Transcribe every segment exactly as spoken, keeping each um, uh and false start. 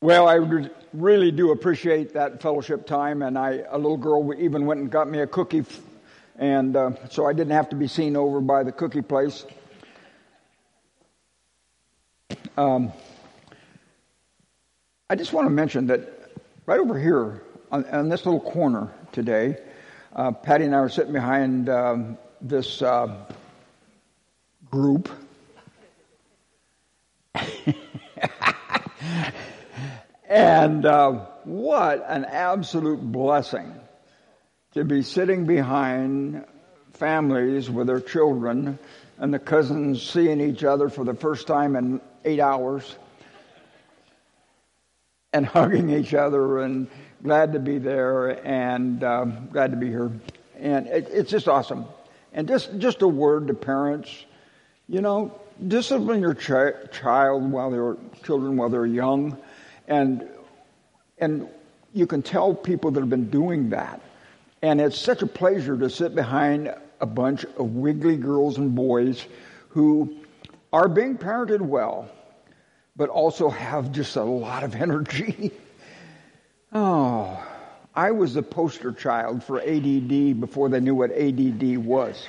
Well, I re- really do appreciate that fellowship time, and I a little girl even went and got me a cookie, f- and uh, so I didn't have to be seen over by the cookie place. Um, I just want to mention that right over here on, on this little corner today, uh, Patty and I were sitting behind um, this uh, group. And uh, what an absolute blessing to be sitting behind families with their children and the cousins seeing each other for the first time in eight hours and hugging each other and glad to be there and uh, glad to be here. And it, it's just awesome. And just, just a word to parents, you know, discipline your chi- child while they're children while they're young. And and you can tell people that have been doing that. And it's such a pleasure to sit behind a bunch of wiggly girls and boys who are being parented well, but also have just a lot of energy. Oh, I was the poster child for A D D before they knew what A D D was.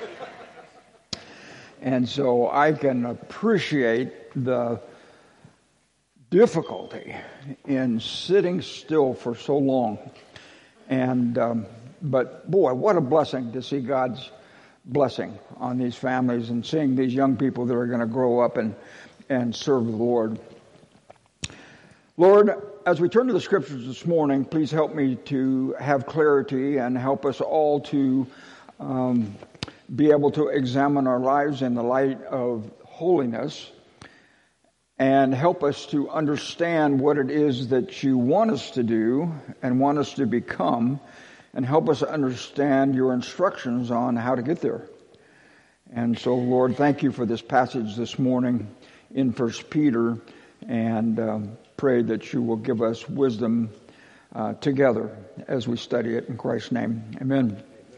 And so I can appreciate the difficulty in sitting still for so long. And um, but boy, what a blessing to see God's blessing on these families and seeing these young people that are going to grow up and and serve the Lord. Lord, as we turn to the scriptures this morning, please help me to have clarity and help us all to um, be able to examine our lives in the light of holiness, and help us to understand what it is that you want us to do and want us to become, and help us understand your instructions on how to get there. And so, Lord, thank you for this passage this morning in First Peter, and um, pray that you will give us wisdom uh, together as we study it in Christ's name. Amen.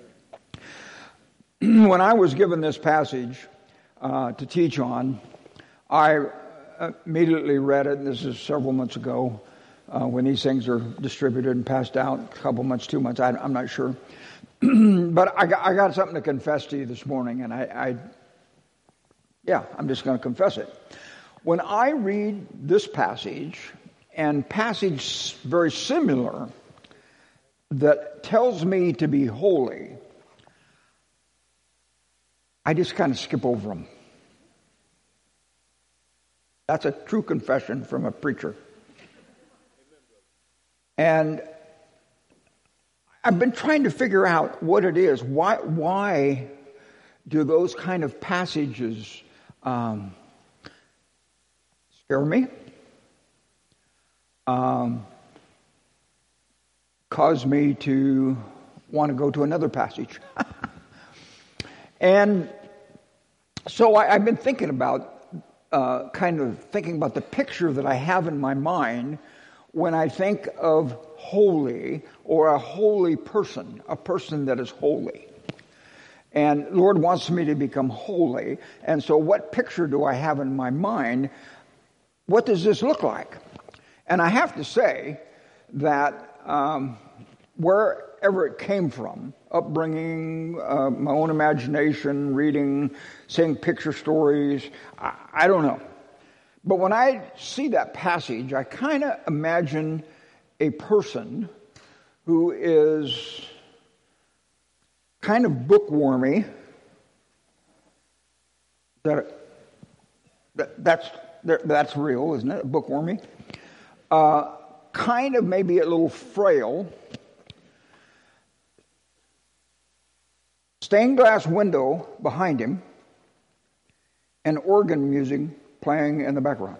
When I was given this passage uh, to teach on, I immediately read it, and this is several months ago, uh, when these things are distributed and passed out, a couple months, two months, I, I'm not sure. But I got, I got something to confess to you this morning, and I, I yeah, I'm just going to confess it. When I read this passage, and passage very similar, that tells me to be holy, I just kind of skip over them. That's a true confession from a preacher. And I've been trying to figure out what it is. Why, why do those kind of passages um, scare me? Um, cause me to want to go to another passage. And so I, I've been thinking about Uh, kind of thinking about the picture that I have in my mind when I think of holy, or a holy person, a person that is holy. And Lord wants me to become holy. And so what picture do I have in my mind? What does this look like? And I have to say that um, wherever it came from, upbringing, uh, my own imagination, reading, seeing picture stories, I, I don't know. But when I see that passage, I kind of imagine a person who is kind of bookwormy. That, that that's that's real, isn't it? Bookwormy. Uh, kind of maybe a little frail. Stained glass window behind him, and organ music playing in the background.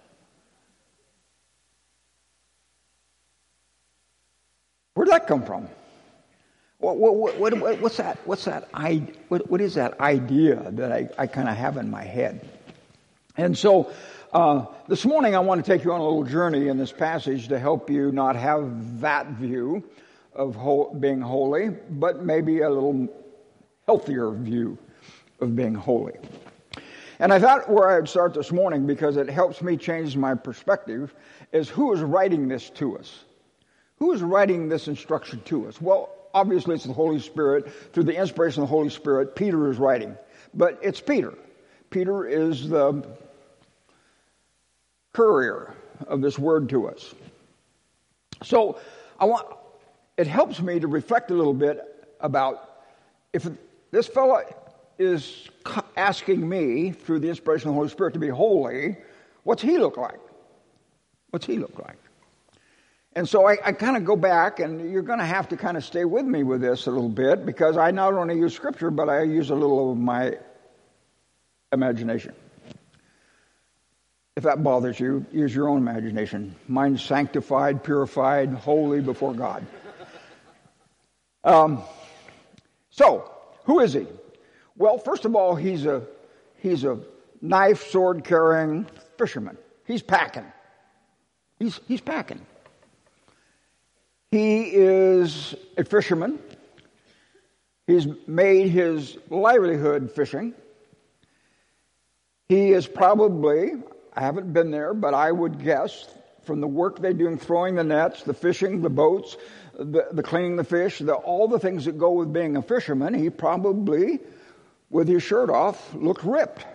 Where'd that come from? What, what, what, what, what's that? What's that? I, what, what is that idea that I, I kind of have in my head? And so uh, this morning I want to take you on a little journey in this passage to help you not have that view of ho- being holy, but maybe a little healthier view of being holy. And I thought where I would start this morning, because it helps me change my perspective, is who is writing this to us? Who is writing this instruction to us? Well, obviously it's the Holy Spirit. Through the inspiration of the Holy Spirit, Peter is writing. But it's Peter. Peter is the courier of this word to us. So I want, it helps me to reflect a little bit about if this fellow is asking me through the inspiration of the Holy Spirit to be holy, what's he look like? What's he look like? And so I, I kind of go back, and you're going to have to kind of stay with me with this a little bit, because I not only use Scripture, but I use a little of my imagination. If that bothers you, use your own imagination. Mine's sanctified, purified, holy before God. Um, so, who is he? Well, first of all, he's a he's a knife, sword carrying fisherman. He's packing. He's he's packing. He is a fisherman. He's made his livelihood fishing. He is probably, I haven't been there, but I would guess from the work they do in throwing the nets, the fishing, the boats, the, the cleaning the fish, the, all the things that go with being a fisherman, he probably, with his shirt off, looked ripped.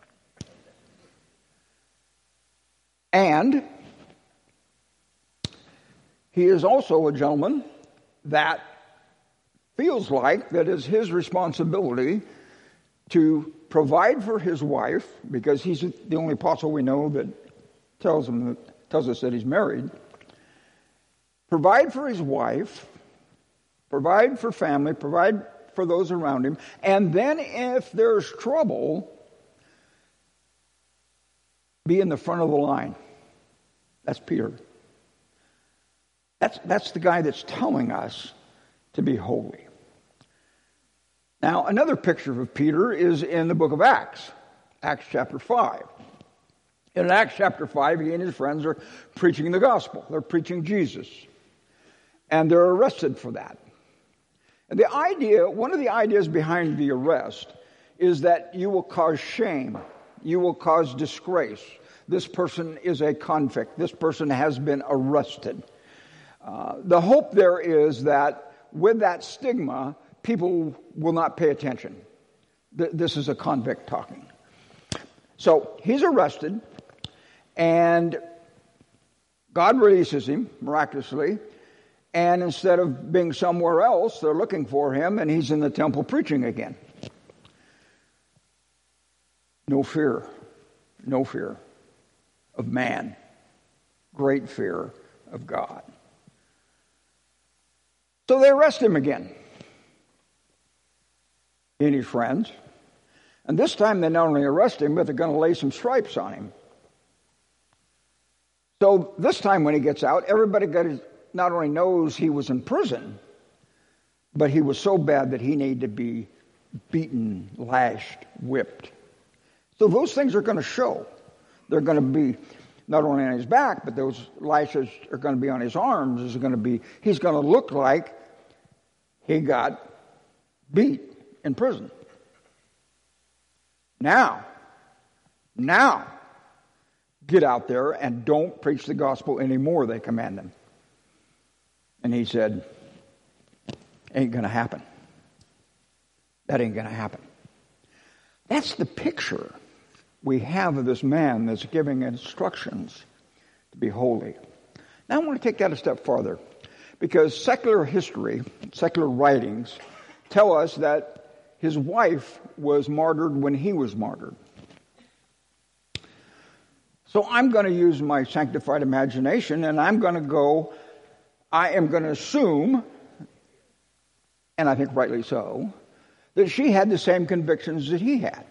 And he is also a gentleman that feels like that is his responsibility to provide for his wife, because he's the only apostle we know that tells him tells us that he's married. Provide for his wife, provide for family, provide for those around him, and then if there's trouble, be in the front of the line. That's Peter. That's, that's the guy that's telling us to be holy. Now, another picture of Peter is in the book of Acts, Acts chapter five. In Acts chapter five, he and his friends are preaching the gospel. They're preaching Jesus. And they're arrested for that. And the idea, one of the ideas behind the arrest is that you will cause shame. You will cause disgrace. This person is a convict. This person has been arrested. Uh, the hope there is that with that stigma, people will not pay attention. Th- this is a convict talking. So he's arrested, and God releases him miraculously, and instead of being somewhere else, they're looking for him, and he's in the temple preaching again. No fear. No fear of man. Great fear of God. So they arrest him again. He and his friends. And this time they not only arrest him, but they're going to lay some stripes on him. So this time when he gets out, everybody got his, not only knows he was in prison, but he was so bad that he needed to be beaten, lashed, whipped. So those things are going to show. They're going to be not only on his back, but those lashes are going to be on his arms. Is going to be. He's going to look like he got beat in prison. Now, now, get out there and don't preach the gospel anymore, they command him. And he said, ain't going to happen. That ain't going to happen. That's the picture we have of this man that's giving instructions to be holy. Now I want to take that a step farther, because secular history, secular writings, tell us that his wife was martyred when he was martyred. So I'm going to use my sanctified imagination, and I'm going to go, I am going to assume, and I think rightly so, that she had the same convictions that he had.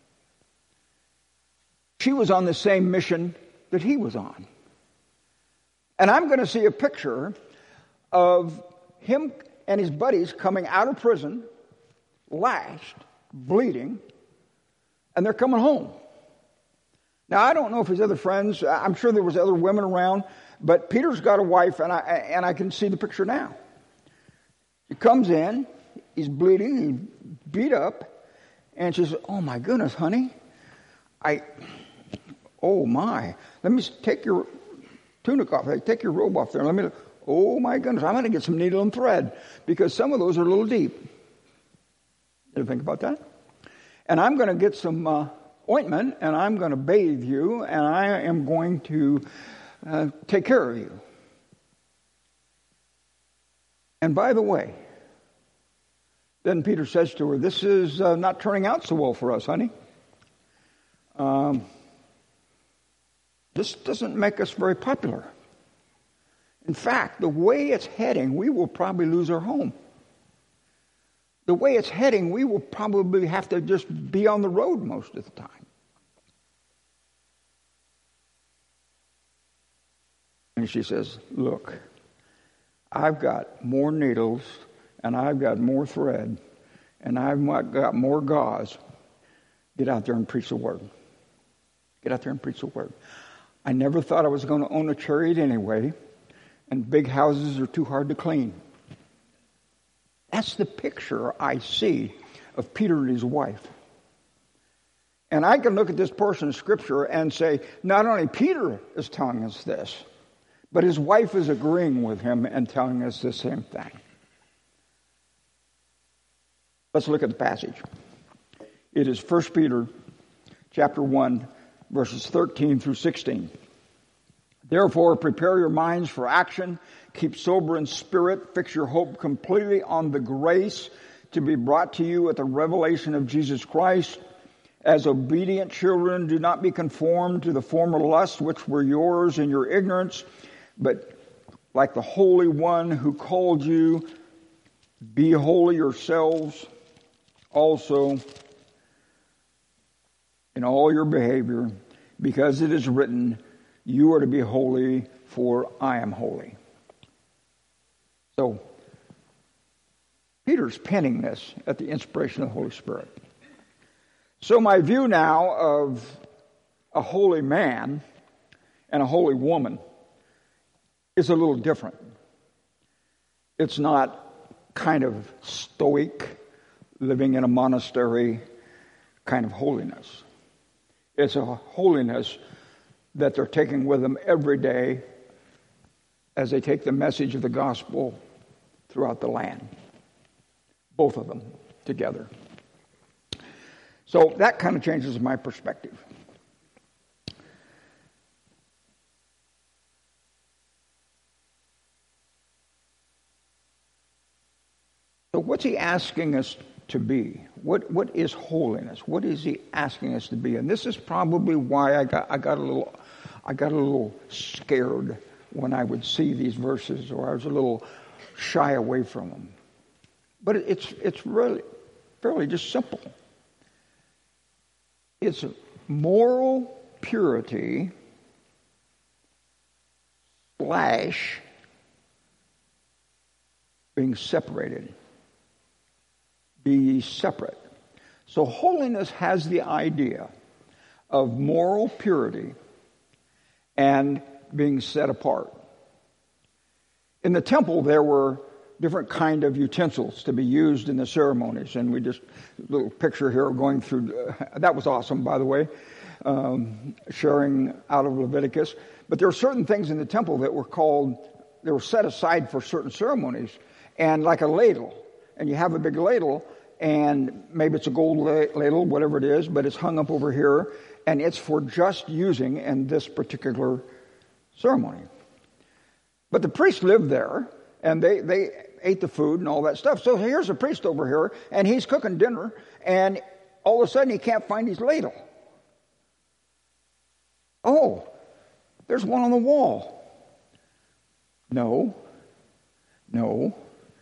She was on the same mission that he was on. And I'm going to see a picture of him and his buddies coming out of prison, lashed, bleeding, and they're coming home. Now, I don't know if his other friends, I'm sure there was other women around, but Peter's got a wife, and I, and I can see the picture now. He comes in, he's bleeding, he's beat up, and she says, oh my goodness, honey, I, oh my, let me take your tunic off, take your robe off there, let me, oh my goodness, I'm going to get some needle and thread, because some of those are a little deep. Did you think about that? And I'm going to get some uh, ointment, and I'm going to bathe you, and I am going to uh, take care of you. And by the way, then Peter says to her, this is uh, not turning out so well for us, honey. Um, this doesn't make us very popular. In fact, the way it's heading, we will probably lose our home. The way it's heading, we will probably have to just be on the road most of the time. And she says, look, I've got more needles, and I've got more thread, and I've got more gauze. Get out there and preach the word. Get out there and preach the word. I never thought I was going to own a chariot anyway, and big houses are too hard to clean. That's the picture I see of Peter and his wife. And I can look at this portion of Scripture and say, not only Peter is telling us this, but his wife is agreeing with him and telling us the same thing. Let's look at the passage. It is First Peter chapter one, verses thirteen through sixteen. Therefore, prepare your minds for action. Keep sober in spirit. Fix your hope completely on the grace to be brought to you at the revelation of Jesus Christ. As obedient children, do not be conformed to the former lusts which were yours in your ignorance, but like the Holy One who called you, be holy yourselves also in all your behavior, because it is written, you are to be holy, for I am holy. So, Peter's penning this at the inspiration of the Holy Spirit. So my view now of a holy man and a holy woman is a little different. It's not kind of stoic, living in a monastery kind of holiness. It's a holiness that they're taking with them every day as they take the message of the gospel throughout the land. Both of them together. So that kind of changes my perspective. So what's he asking us to be? What what is holiness? What is he asking us to be? And this is probably why I got I got a little I got a little scared when I would see these verses, or I was a little shy away from them. But it's it's really fairly just simple. It's moral purity slash being separated. Be ye separate. So holiness has the idea of moral purity and being set apart. In the temple, there were different kind of utensils to be used in the ceremonies, and we just a little picture here going through. Uh, that was awesome, by the way, um, sharing out of Leviticus. But there were certain things in the temple that were called, they were set aside for certain ceremonies, and like a ladle, and you have a big ladle, and maybe it's a gold ladle, whatever it is, but it's hung up over here, and it's for just using in this particular ceremony. But the priest lived there, and they, they ate the food and all that stuff. So here's a priest over here, and he's cooking dinner, and all of a sudden he can't find his ladle. Oh, there's one on the wall. No, no.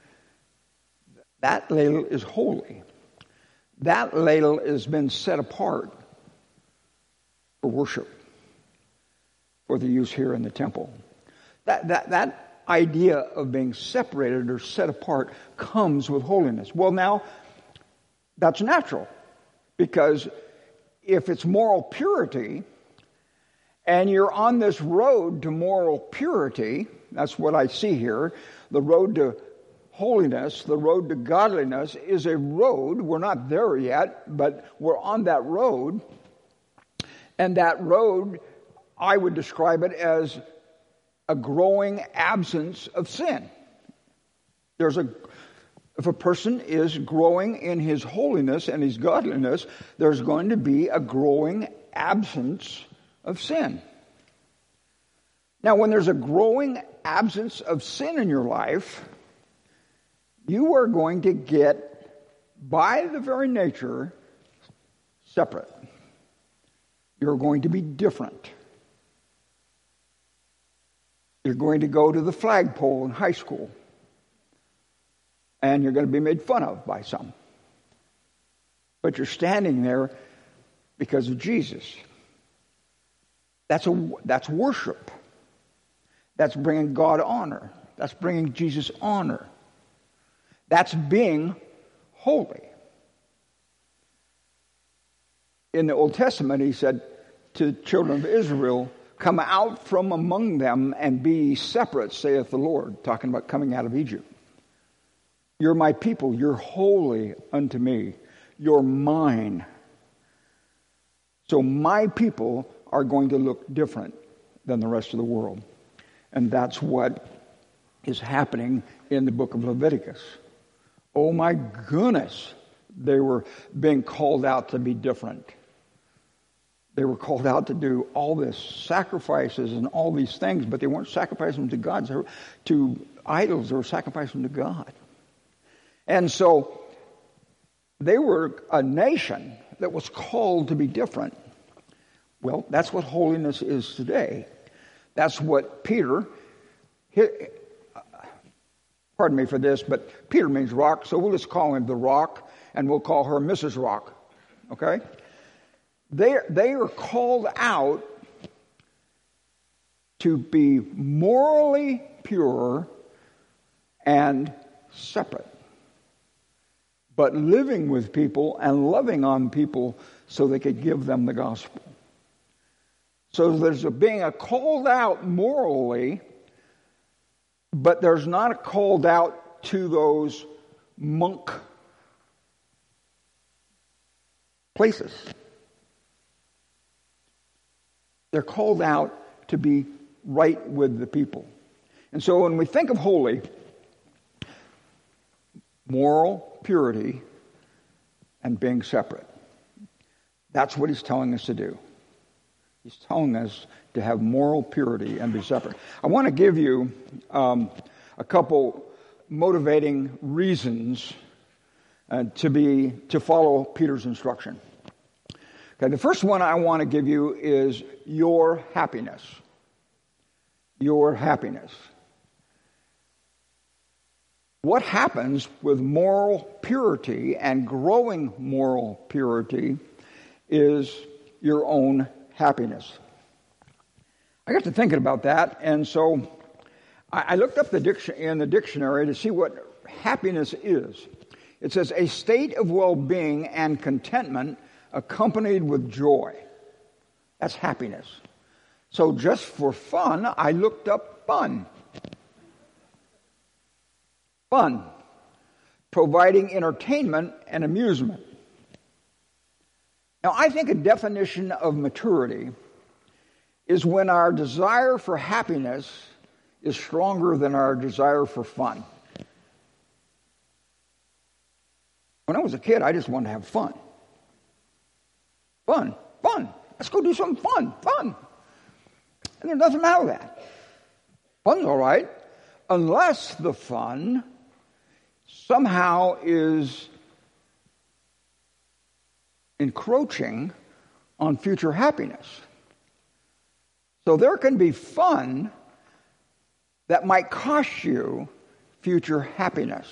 That ladle is holy. That ladle has been set apart for worship, for the use here in the temple. That that that idea of being separated or set apart comes with holiness. Well, now, that's natural, because if it's moral purity, and you're on this road to moral purity, that's what I see here, the road to holiness, the road to godliness is a road, we're not there yet, but we're on that road, And that road, I would describe it as a growing absence of sin. There's a, if a person is growing in his holiness and his godliness, there's going to be a growing absence of sin. Now, when there's a growing absence of sin in your life, you are going to get, by the very nature, separate. You're going to be different. You're going to go to the flagpole in high school, and you're going to be made fun of by some. But you're standing there because of Jesus. That's a, that's worship. That's bringing God honor. That's bringing Jesus honor. That's being holy. In the Old Testament, he said to the children of Israel, "Come out from among them and be separate, saith the Lord," talking about coming out of Egypt. You're my people. You're holy unto me. You're mine. So my people are going to look different than the rest of the world. And that's what is happening in the book of Leviticus. Oh my goodness, they were being called out to be different. They were called out to do all this sacrifices and all these things, but they weren't sacrificing them to God, they were, to idols. They were sacrificing them to God. And so they were a nation that was called to be different. Well, that's what holiness is today. That's what Peter, he, pardon me for this, but Peter means rock, so we'll just call him the Rock, and we'll call her Missus Rock. Okay? They, they are called out to be morally pure and separate, but living with people and loving on people so they could give them the gospel. So there's a being a called out morally, but there's not a called out to those monk places. They're called out to be right with the people. And so when we think of holy, moral purity and being separate, that's what he's telling us to do. He's telling us to have moral purity and be separate. I want to give you um, a couple motivating reasons uh, to be to follow Peter's instruction. Okay, the first one I want to give you is your happiness. Your happiness. What happens with moral purity and growing moral purity is your own happiness. I got to thinking about that, and so I looked up the diction in the dictionary to see what happiness is. It says a state of well-being and contentment accompanied with joy. That's happiness. So just for fun, I looked up fun. Fun. Providing entertainment and amusement. Now, I think a definition of maturity is when our desire for happiness is stronger than our desire for fun. When I was a kid, I just wanted to have fun. Fun, fun. Let's go do something fun, fun. And there's nothing wrong with that. Fun's all right, unless the fun somehow is encroaching on future happiness. So there can be fun that might cost you future happiness.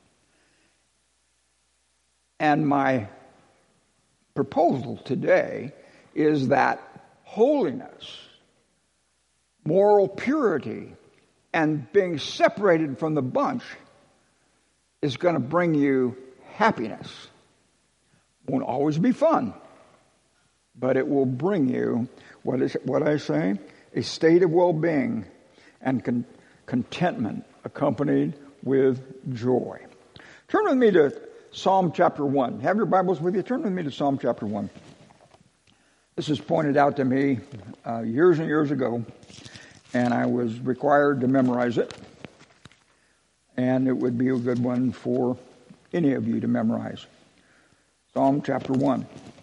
And my proposal today is that holiness, moral purity, and being separated from the bunch is going to bring you happiness. Won't always be fun, but it will bring you, what is it, what I say? A state of well-being and con- contentment accompanied with joy. Turn with me to Psalm chapter one. Have your Bibles with you? Turn with me to Psalm chapter one. This was pointed out to me uh, years and years ago, and I was required to memorize it. And it would be a good one for any of you to memorize. Psalm chapter one.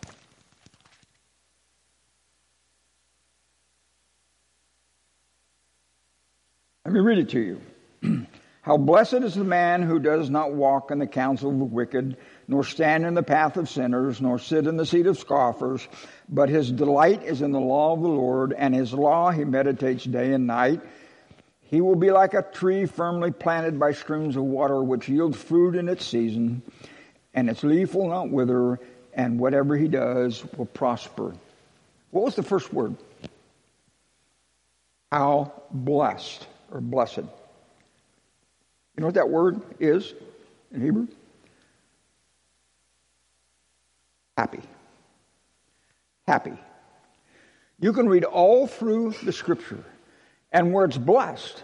Let me read it to you. How blessed is the man who does not walk in the counsel of the wicked, nor stand in the path of sinners, nor sit in the seat of scoffers, but his delight is in the law of the Lord, and his law he meditates day and night. He will be like a tree firmly planted by streams of water, which yields fruit in its season, and its leaf will not wither, and whatever he does will prosper. What was the first word? How blessed, or blessed. You know what that word is in Hebrew? Happy. Happy. You can read all through the Scripture, and where it's blessed,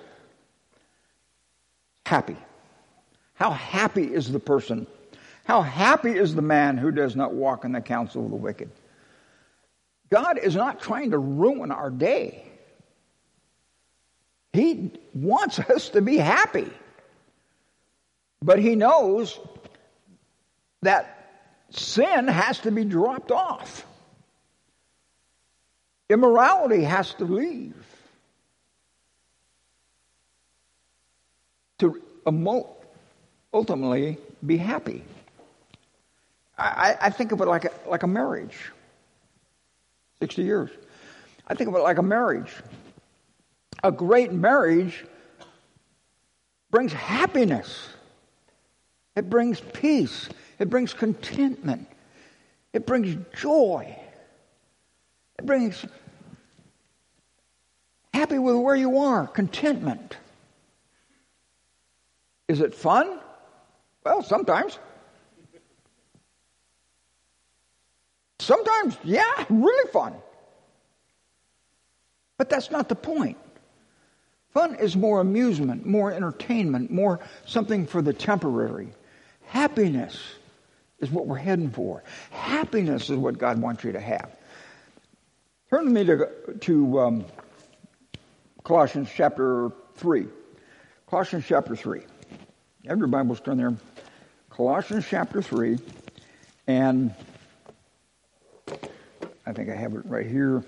happy. How happy is the person? How happy is the man who does not walk in the counsel of the wicked? God is not trying to ruin our day. He wants us to be happy. But he knows that sin has to be dropped off. Immorality has to leave. To ultimately be happy. I, I think of it like a, like a marriage. sixty years. I think of it like a marriage. A great marriage brings happiness. It brings peace. It brings contentment. It brings joy. It brings happy with where you are, contentment. Is it fun? Well, sometimes. Sometimes, yeah, really fun. But that's not the point. Fun is more amusement, more entertainment, more something for the temporary. Happiness is what we're heading for. Happiness is what God wants you to have. Turn with me to, to um, Colossians chapter three. Colossians chapter three. You have your Bibles, turn there. Colossians chapter three. And I think I have it right here.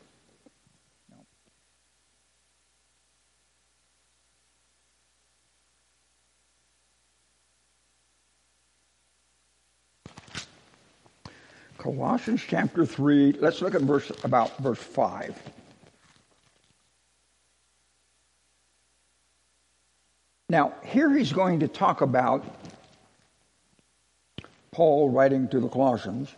Colossians chapter three, let's look at verse about verse five. Now, here he's going to talk about Paul writing to the Colossians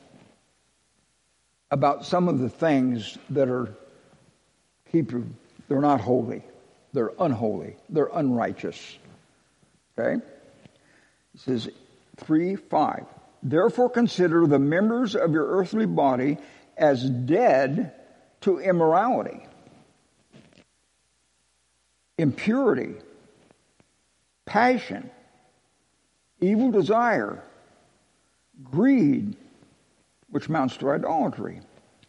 about some of the things that are Hebrew. They're not holy. They're unholy. They're unrighteous. Okay? He says three five. Therefore consider the members of your earthly body as dead to immorality, impurity, passion, evil desire, greed, which amounts to idolatry.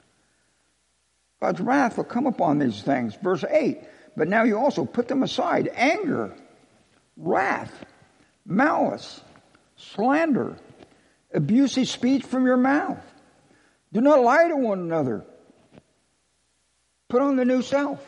God's wrath will come upon these things. Verse eight, but now you also put them aside: anger, wrath, malice, slander, abusive speech from your mouth. Do not lie to one another. Put on the new self.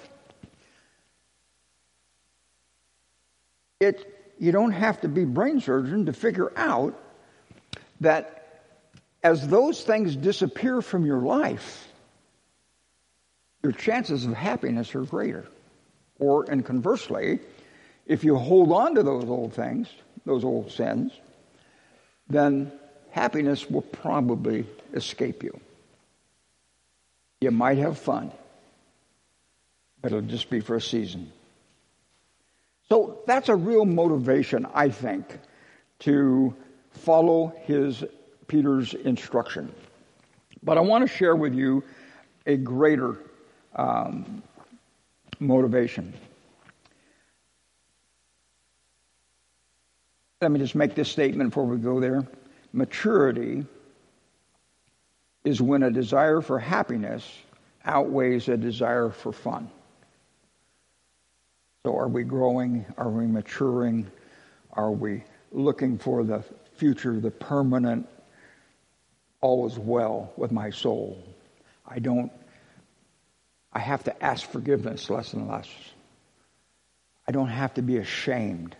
It, you don't have to be brain surgeon to figure out that as those things disappear from your life, your chances of happiness are greater. Or, and conversely, if you hold on to those old things, those old sins, then happiness will probably escape you. You might have fun, but it'll just be for a season. So that's a real motivation, I think, to follow his Peter's instruction. But I want to share with you a greater um, motivation. Let me just make this statement before we go there. Maturity is when a desire for happiness outweighs a desire for fun. So are we growing? Are we maturing? Are we looking for the future, the permanent, all is well with my soul? I don't, I have to ask forgiveness less and less. I don't have to be ashamed.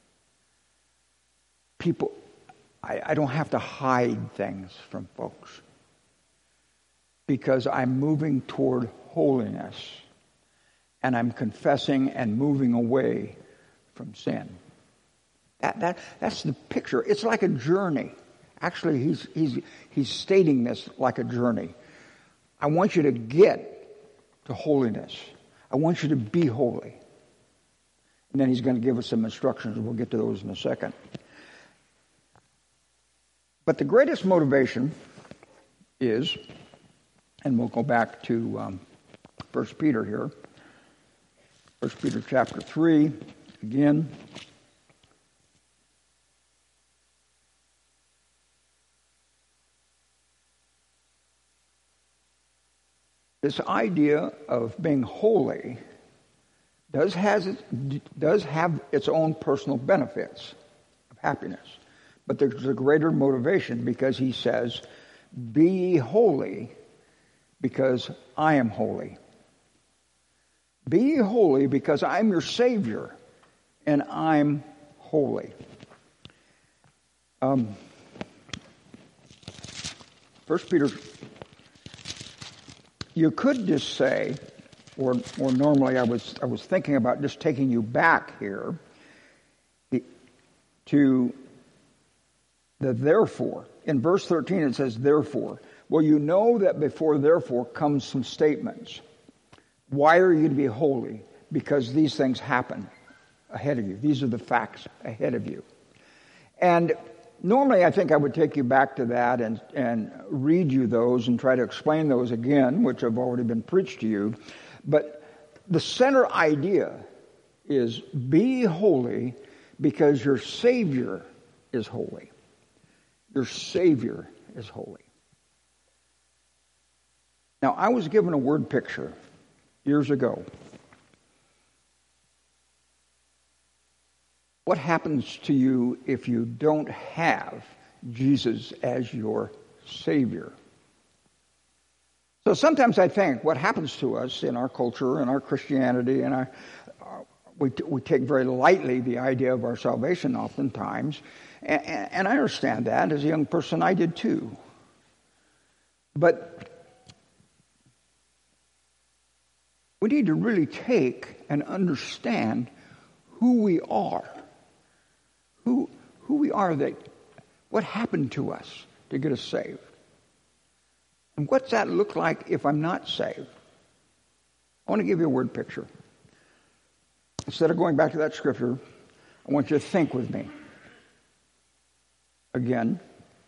People, I, I don't have to hide things from folks because I'm moving toward holiness and I'm confessing and moving away from sin. That, that, that's the picture. It's like a journey. Actually, he's, he's, he's stating this like a journey. I want you to get to holiness. I want you to be holy. And then he's going to give us some instructions. We'll get to those in a second. But the greatest motivation is, and we'll go back to um, First Peter here. First Peter chapter three, again. This idea of being holy does has it, does have its own personal benefits of happiness. But there's a greater motivation because he says, be ye holy because I am holy. Be ye holy because I'm your Savior and I'm holy. Um, First Peter, you could just say, or, or normally I was I was thinking about just taking you back here to the therefore. In verse thirteen it says therefore. Well, you know that before therefore comes some statements. Why are you to be holy? Because these things happen ahead of you. These are the facts ahead of you. And normally I think I would take you back to that and, and read you those and try to explain those again, which have already been preached to you. But the center idea is be holy because your Savior is holy. Your Savior is holy. Now, I was given a word picture years ago. What happens to you if you don't have Jesus as your Savior? So sometimes I think what happens to us in our culture and our Christianity, and our, uh, we, we take very lightly the idea of our salvation oftentimes, and, and I understand that. As a young person, I did too. But we need to really take and understand who we are. Who, who we are, that what happened to us to get us saved. And what's that look like if I'm not saved? I want to give you a word picture. Instead of going back to that scripture, I want you to think with me. Again,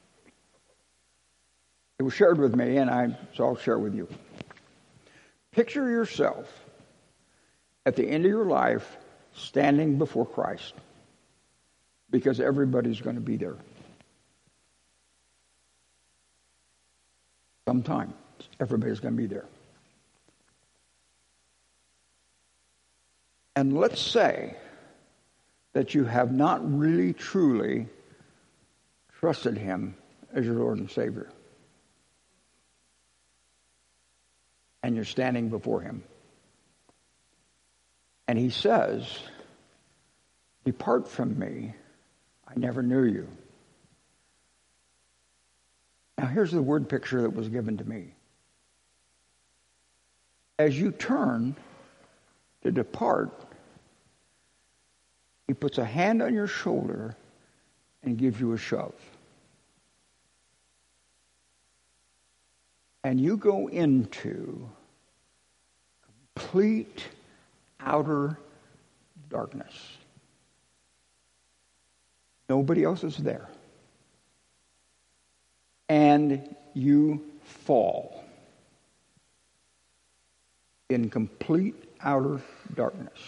it was shared with me, and I so I'll share it with you. Picture yourself at the end of your life standing before Christ, because everybody's going to be there. Sometime, everybody's going to be there. And let's say that you have not really, truly trusted Him as your Lord and Savior. And you're standing before Him. And He says, "Depart from me, I never knew you." Now here's the word picture that was given to me. As you turn to depart, He puts a hand on your shoulder and gives you a shove. And you go into complete outer darkness. Nobody else is there. And you fall in complete outer darkness.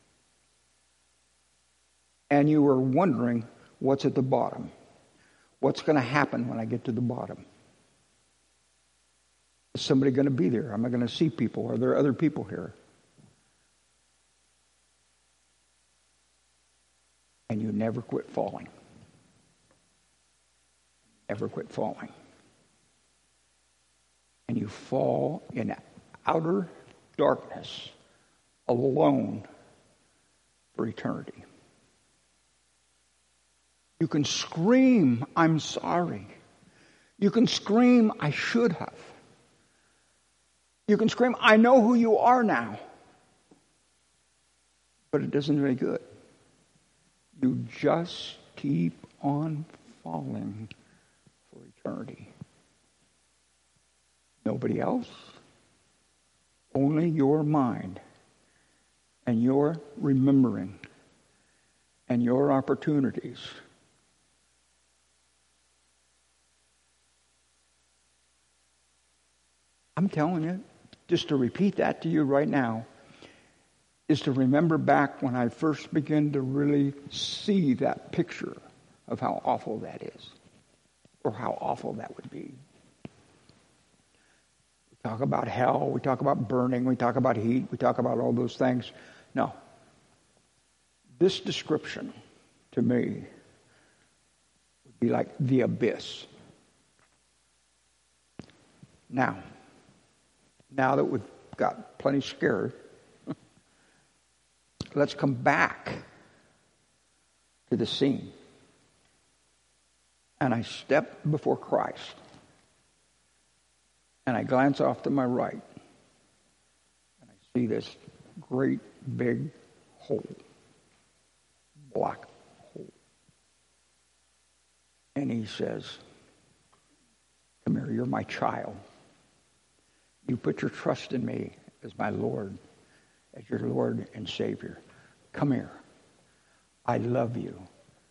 And you are wondering what's at the bottom. What's going to happen when I get to the bottom? Is somebody going to be there? Am I going to see people? Are there other people here? And you never quit falling. Never quit falling. And you fall in outer darkness alone for eternity. You can scream, I'm sorry. You can scream, I should have. You can scream, I know who you are now. But it doesn't do any good. You just keep on falling for eternity. Nobody else. Only your mind and your remembering and your opportunities. I'm telling you, just to repeat that to you right now, is to remember back when I first began to really see that picture of how awful that is, or how awful that would be. We talk about hell, we talk about burning, we talk about heat, we talk about all those things. No. This description, to me, would be like the abyss. Now, now that we've got plenty scared, let's come back to the scene. And I step before Christ. And I glance off to my right. And I see this great big hole. Black hole. And he says, come here, you're my child. You put your trust in me as my Lord, as your Lord and Savior. Come here. I love you.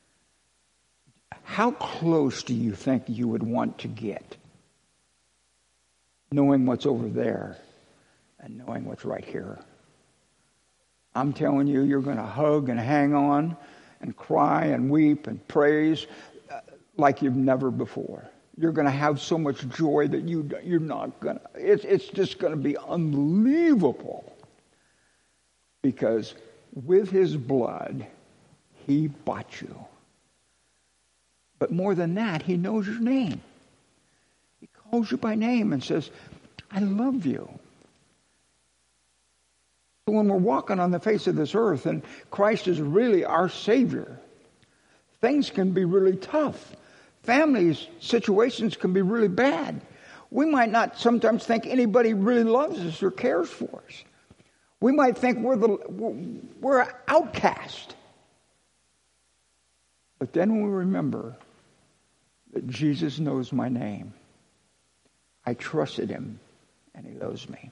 How close do you think you would want to get? Knowing what's over there and knowing what's right here. I'm telling you, you're going to hug and hang on and cry and weep and praise like you've never before. You're going to have so much joy that you, you're not going to... It's, it's just going to be unbelievable. Because with his blood, he bought you. But more than that, he knows your name. He calls you by name and says, I love you. So when we're walking on the face of this earth and Christ is really our Savior, things can be really tough. Families, situations can be really bad. We might not sometimes think anybody really loves us or cares for us. We might think we're the we're outcast. But then we remember that Jesus knows my name. I trusted him, and he loves me.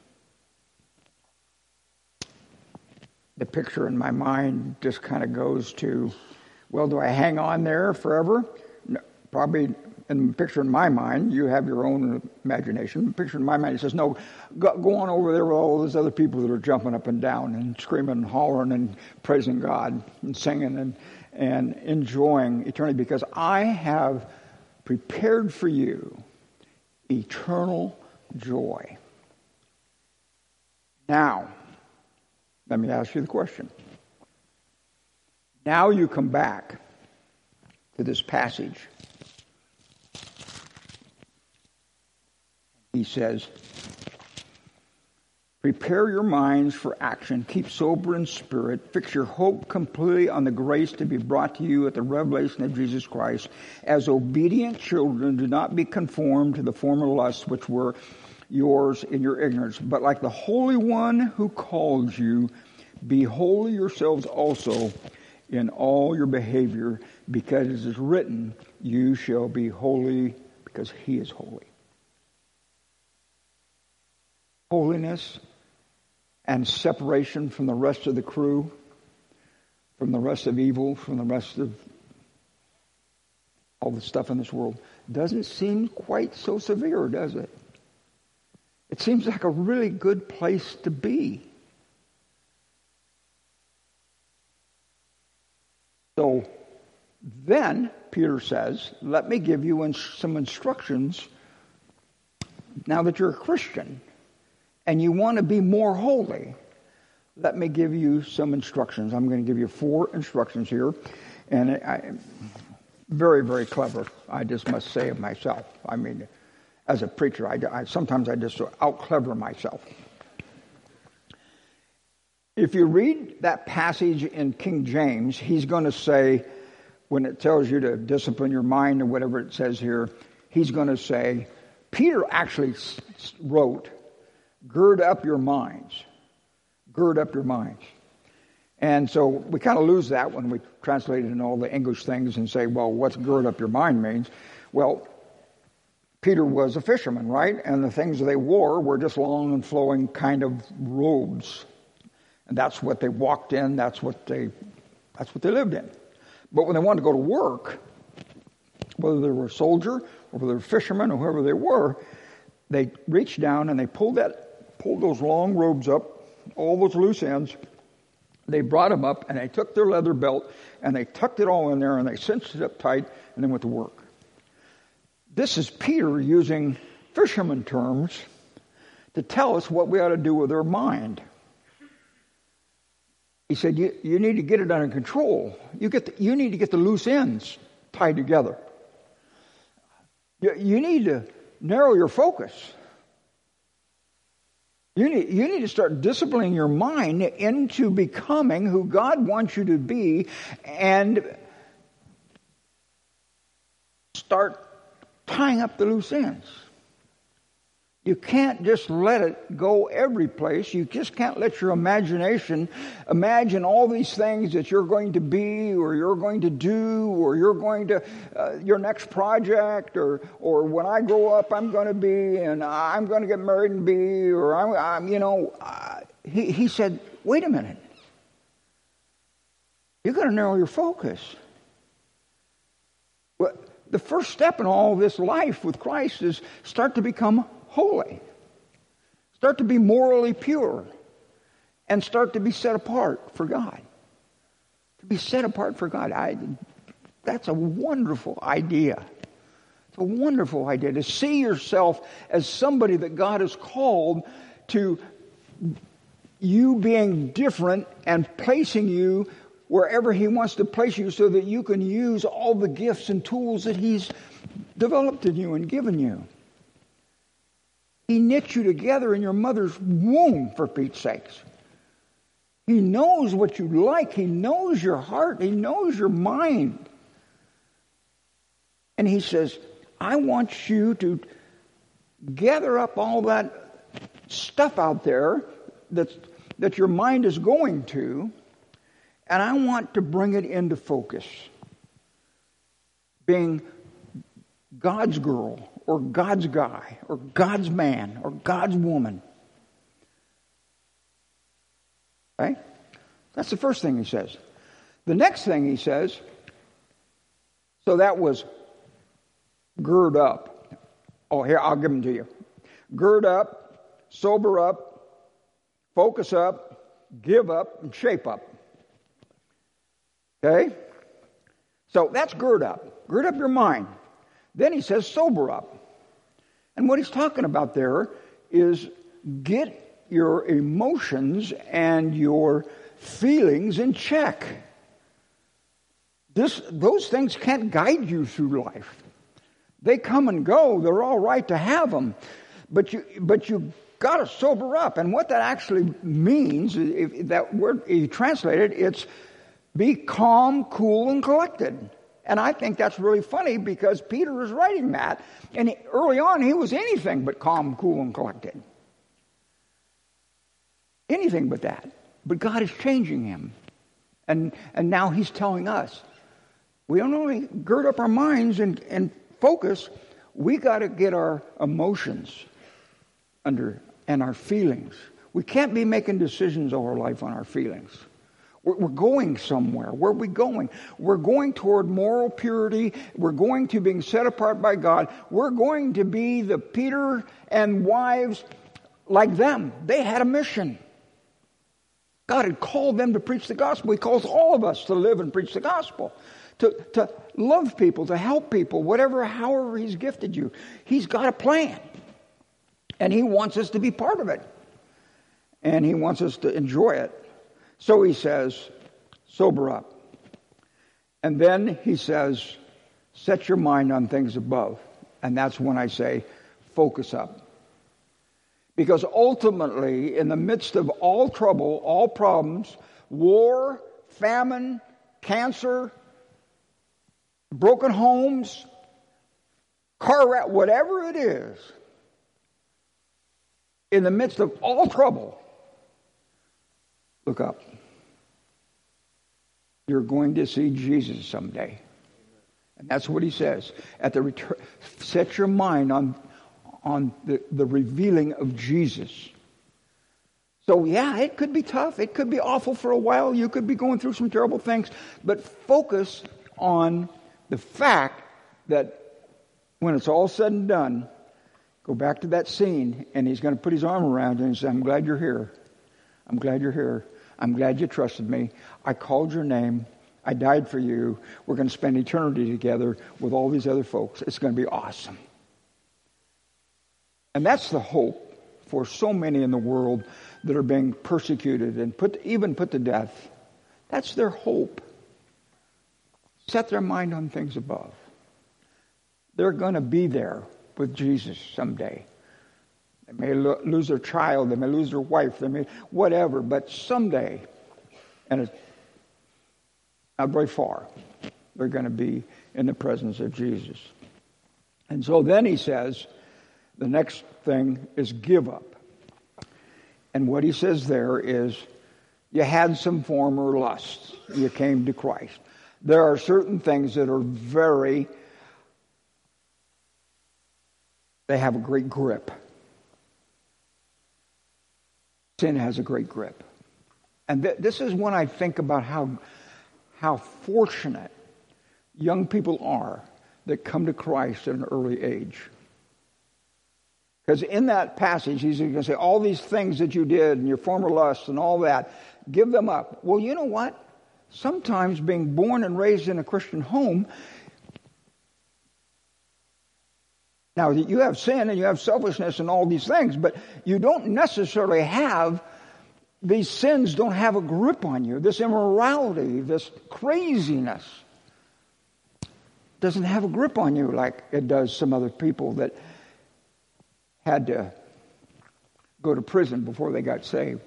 The picture in my mind just kind of goes to, well, do I hang on there forever? No, probably in the picture in my mind, you have your own imagination. The picture in my mind, it says, no, go, go on over there with all those other people that are jumping up and down and screaming and hollering and praising God and singing and, and enjoying eternity, because I have prepared for you eternal joy. Now, let me ask you the question. Now you come back to this passage. He says, prepare your minds for action. Keep sober in spirit. Fix your hope completely on the grace to be brought to you at the revelation of Jesus Christ. As obedient children, do not be conformed to the former lusts which were yours in your ignorance. But like the Holy One who called you, be holy yourselves also in all your behavior, because it is written, you shall be holy because he is holy. Holiness and separation from the rest of the crew, from the rest of evil, from the rest of all the stuff in this world, doesn't seem quite so severe, does it? It seems like a really good place to be. So then, Peter says, let me give you some instructions now that you're a Christian and you want to be more holy, let me give you some instructions. I'm going to give you four instructions here. And I, very, very clever, I just must say of myself. I mean, as a preacher, I, I sometimes I just out-clever myself. If you read that passage in King James, he's going to say, when it tells you to discipline your mind or whatever it says here, he's going to say, Peter actually wrote, gird up your minds. Gird up your minds. And so we kind of lose that when we translate it in all the English things and say, well, what's gird up your mind means? Well, Peter was a fisherman, right? And the things they wore were just long and flowing kind of robes. And that's what they walked in, that's what they that's what they lived in. But when they wanted to go to work, whether they were a soldier or whether they were fishermen or whoever they were, they reached down and they pulled that pulled those long robes up, all those loose ends. They brought them up and they took their leather belt and they tucked it all in there and they cinched it up tight and then went to work. This is Peter using fisherman terms to tell us what we ought to do with our mind. He said, you, you need to get it under control. You, get the, you need to get the loose ends tied together. You, you need to narrow your focus. You need, you need to start disciplining your mind into becoming who God wants you to be and start tying up the loose ends. You can't just let it go every place. You just can't let your imagination imagine all these things that you're going to be or you're going to do or you're going to, uh, your next project or or when I grow up I'm going to be and I'm going to get married and be or I'm, I'm you know, uh, he, he said, wait a minute. You've got to narrow your focus. Well, the first step in all this life with Christ is start to become holy. Start to be morally pure. And start to be set apart for God. To be set apart for God. I, that's a wonderful idea. It's a wonderful idea. To see yourself as somebody that God has called to you being different and placing you wherever He wants to place you so that you can use all the gifts and tools that He's developed in you and given you. He knit you together in your mother's womb, for Pete's sakes. He knows what you like. He knows your heart. He knows your mind. And He says, I want you to gather up all that stuff out there that's, that your mind is going to, and I want to bring it into focus. Being God's girl, or God's guy, or God's man, or God's woman. Okay? That's the first thing He says. The next thing He says, so that was gird up. Oh, here, I'll give them to you. Gird up, sober up, focus up, give up, and shape up. Okay? So that's gird up. Gird up your mind. Then He says sober up. And what He's talking about there is get your emotions and your feelings in check. This, those things can't guide you through life. They come and go. They're all right to have them. But you, but you got to sober up. And what that actually means, if that word you translate it, it's be calm, cool, and collected. And I think that's really funny because Peter is writing that. And he, early on, he was anything but calm, cool, and collected. Anything but that. But God is changing him. And and now He's telling us, we don't only gird up our minds and, and focus, we got to get our emotions under and our feelings. We can't be making decisions over life on our feelings. We're going somewhere. Where are we going? We're going toward moral purity. We're going to being set apart by God. We're going to be the Peter and wives like them. They had a mission. God had called them to preach the gospel. He calls all of us to live and preach the gospel. To, to love people, to help people, whatever, however He's gifted you. He's got a plan. And he wants us to be part of it. And he wants us to enjoy it. So he says, sober up. And then he says, set your mind on things above. And that's when I say, focus up. Because ultimately, in the midst of all trouble, all problems, war, famine, cancer, broken homes, car wreck, whatever it is, in the midst of all trouble, look up. You're going to see Jesus someday. And that's what he says. At the return, set your mind on, on the, the revealing of Jesus. So yeah, it could be tough. It could be awful for a while. You could be going through some terrible things. But focus on the fact that when it's all said and done, go back to that scene, and he's going to put his arm around you and say, I'm glad you're here. I'm glad you're here. I'm glad you trusted me. I called your name. I died for you. We're going to spend eternity together with all these other folks. It's going to be awesome. And that's the hope for so many in the world that are being persecuted and put, even put to death. That's their hope. Set their mind on things above. They're going to be there with Jesus someday. They may lo- lose their child, they may lose their wife, they may whatever, but someday, and it's not very far, they're going to be in the presence of Jesus. And so then he says, the next thing is give up. And what he says there is, you had some former lusts. You came to Christ. There are certain things that are very, they have a great grip. Sin has a great grip. And th- this is when I think about how, how fortunate young people are that come to Christ at an early age. Because in that passage, he's going to say, all these things that you did and your former lusts and all that, give them up. Well, you know what? Sometimes being born and raised in a Christian home, now you have sin and you have selfishness and all these things, but you don't necessarily have, these sins don't have a grip on you. This immorality, this craziness doesn't have a grip on you like it does some other people that had to go to prison before they got saved.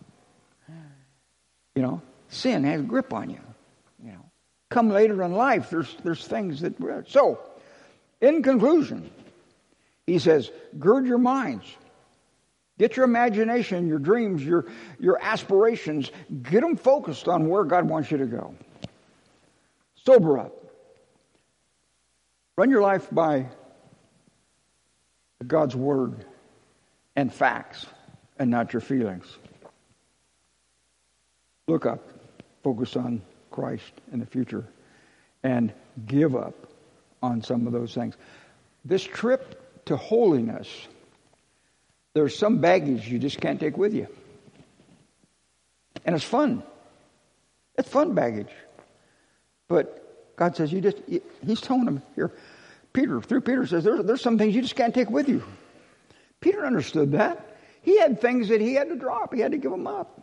You know, sin has a grip on you. You know, come later in life, there's there's things that. So, in conclusion, he says, gird your minds, get your imagination, your dreams, your your aspirations, get them focused on where God wants you to go. Sober up. Run your life by God's word and facts and not your feelings. Look up, focus on Christ in the future, and give up on some of those things. This trip to holiness, there's some baggage you just can't take with you. And it's fun. It's fun baggage. But God says, you just, he's telling them here, Peter, through Peter says, there, there's some things you just can't take with you. Peter understood that. He had things that he had to drop. He had to give them up.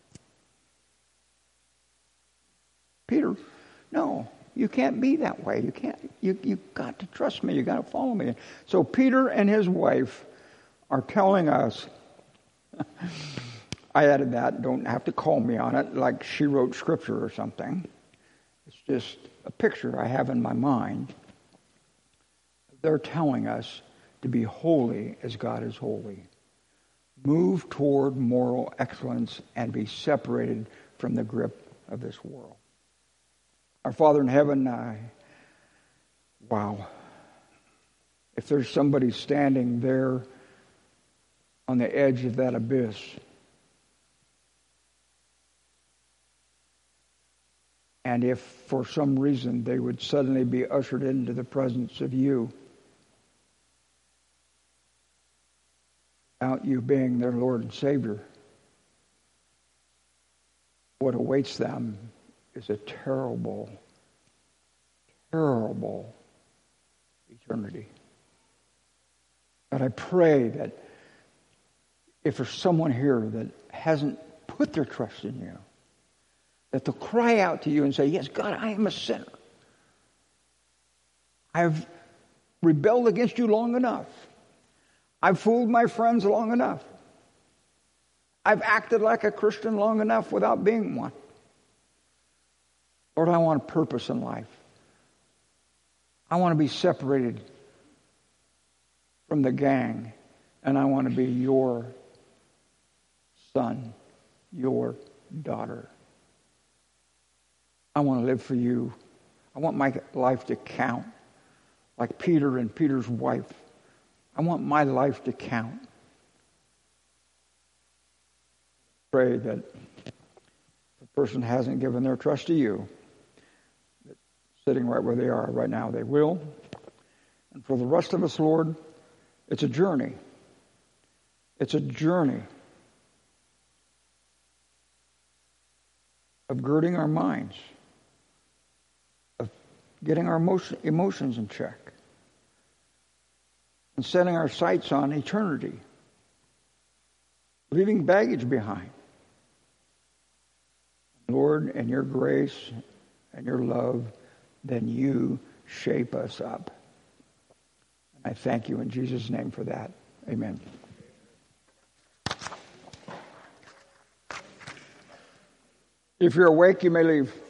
Peter, no, you can't be that way. You can't. You you got to trust me. You got to follow me. So Peter and his wife are telling us. I added that. Don't have to call me on it like she wrote scripture or something. It's just a picture I have in my mind. They're telling us to be holy as God is holy. Move toward moral excellence and be separated from the grip of this world. Our Father in heaven, I, wow. If there's somebody standing there on the edge of that abyss, and if for some reason they would suddenly be ushered into the presence of you, without you being their Lord and Savior, what awaits them is a terrible, terrible eternity. And I pray that if there's someone here that hasn't put their trust in you, that they'll cry out to you and say, yes, God, I am a sinner. I've rebelled against you long enough. I've fooled my friends long enough. I've acted like a Christian long enough without being one. Lord, I want a purpose in life. I want to be separated from the gang, and I want to be your son, your daughter. I want to live for you. I want my life to count, like Peter and Peter's wife. I want my life to count. Pray that if a person hasn't given their trust to you, that sitting right where they are right now, they will. And for the rest of us, Lord, it's a journey. It's a journey of girding our minds, of getting our emotion, emotions in check, and setting our sights on eternity, leaving baggage behind. Lord, in your grace and your love, then you shape us up. I thank you in Jesus' name for that. Amen. If you're awake, you may leave.